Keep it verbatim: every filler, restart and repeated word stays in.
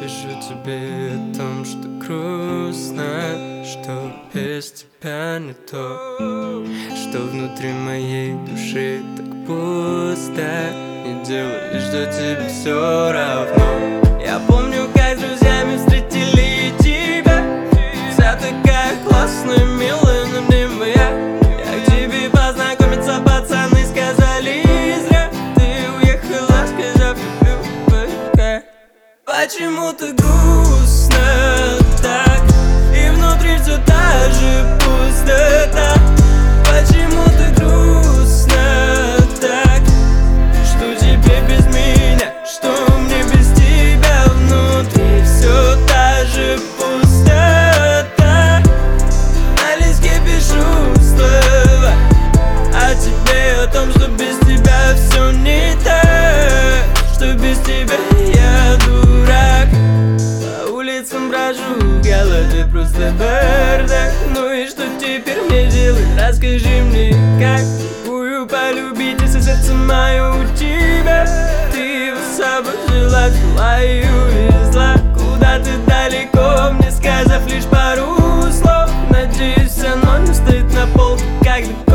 пишу тебе о том, что грустно, что без тебя не то, что внутри моей души так пусто, и делаю лишь, что тебе все равно. Я помню, как с друзьями встретили тебя, вся такая классная, милая, но не моя. Я к тебе познакомиться, пацаны сказали зря. Ты уехала, сказав люблю пока. Почему ты грустно так, и внутри все та же пустота? Почему ты грустно так, что тебе без меня, что мне без тебя? Внутри все та же пустота. На листке пишу слова о тебе, о том, что без тебя все не так, что без тебя я дурак. По улицам брожу, в голове просто бардак. Ну и что теперь мне делать? Расскажи мне, как какую полюбить, если сердце мое у тебя? Ты его с собой жила, взяла и увезла куда-то далеко, мне сказав лишь пару слов. Надеюсь, оно не стоит на полке, как